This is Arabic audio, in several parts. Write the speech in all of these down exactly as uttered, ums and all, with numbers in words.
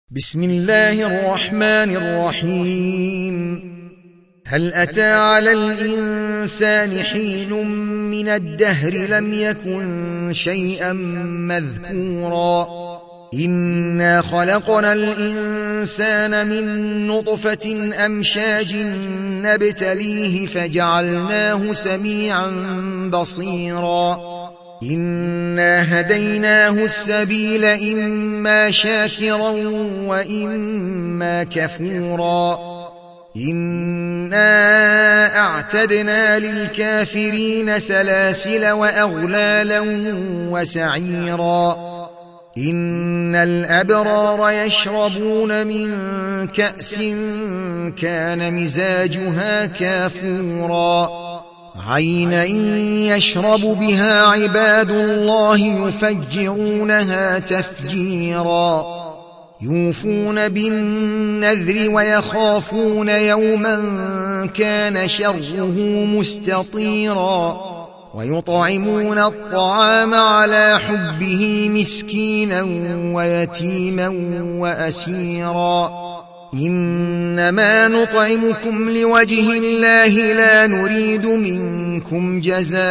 بسم الله الرحمن الرحيم. هل أتى على الإنسان حين من الدهر لم يكن شيئا مذكورا إنا خلقنا الإنسان من نطفة أمشاج نبتليه فجعلناه سميعا بصيرا إنا هديناه السبيل إما شاكرا وإما كفورا إنا أعتدنا للكافرين سلاسل وأغلالا وسعيرا إن الأبرار يشربون من كأس كان مزاجها كافورا عينا يشرب بها عباد الله يفجرونها تفجيرا يوفون بالنذر ويخافون يوما كان شره مستطيرا ويطعمون الطعام على حبه مسكينا ويتيما وأسيرا إنما نطعمكم لوجه الله لا نريد منكم جزاء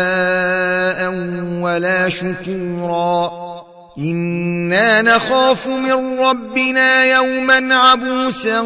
ولا شكورا إنا نخاف من ربنا يوما عبوسا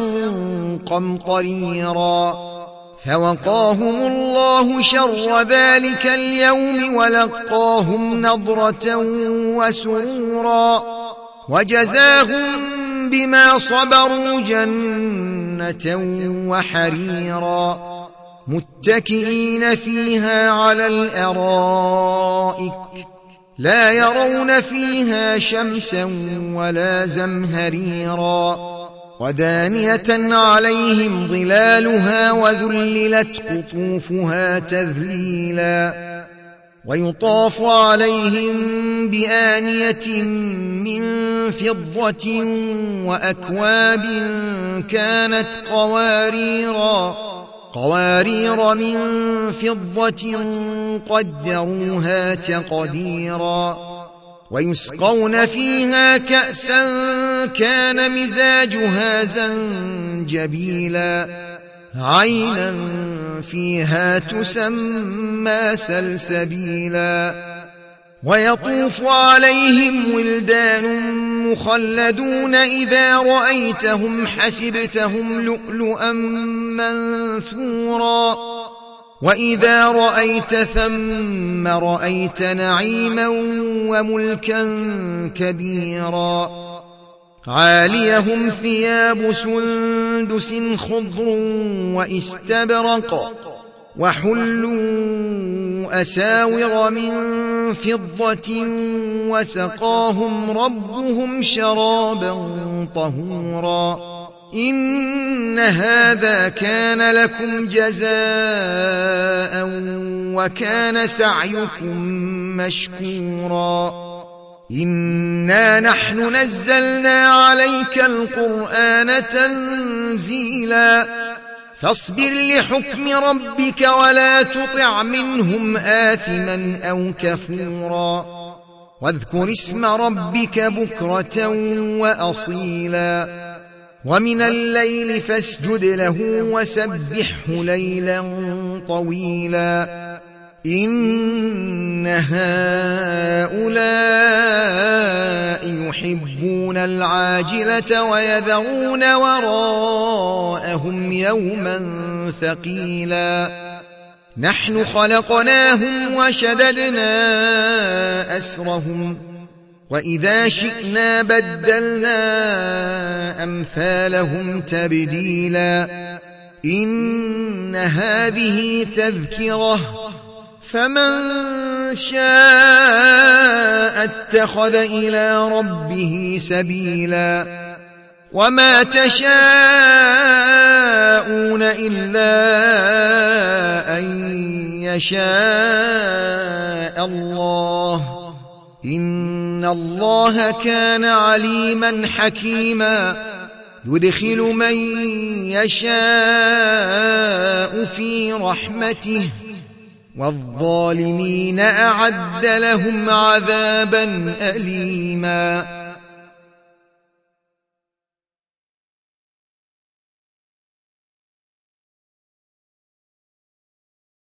قمطريرا فوقاهم الله شر ذلك اليوم ولقاهم نضرة وسرورا وجزاهم بما صبروا جنة وحريرا متكئين فيها على الأرائك لا يرون فيها شمسا ولا زمهريرا ودانية عليهم ظلالها وذللت قطوفها تذليلا ويطاف عليهم بآنية من فضة وأكواب كانت قواريرا قوارير من فضة قدروها تقديرا ويسقون فيها كأسا كان مزاجها زنجبيلا عينا فيها تسمى سلسبيلا ويطوف عليهم ولدان مخلدون إذا رأيتهم حسبتهم لؤلؤا منثورا وإذا رأيت ثم رأيت نعيما وملكا كبيرا عاليهم ثياب سندس خضر واستبرق وحلوا أساور من فضة وسقاهم ربهم شرابا طهورا إن هذا كان لكم جزاء وكان سعيكم مشكورا إنا نحن نزلنا عليك القرآن تنزيلا فاصبر لحكم ربك ولا تطع منهم آثما أو كفورا واذكر اسم ربك بكرة وأصيلا ومن الليل فاسجد له وسبحه ليلا طويلا إن هؤلاء يحبون العاجلة ويذرون وراءهم يوما ثقيلا نحن خلقناهم وشددنا أسرهم وإذا شئنا بدلنا أمثالهم تبديلا إن هذه تذكرة فمن شاء اتخذ إلى ربه سبيلا وما تشاءون إلا أن يشاء الله إن الله كان عليما حكيما يدخل من يشاء في رحمته والظالمين أعد لهم عذابا أليما.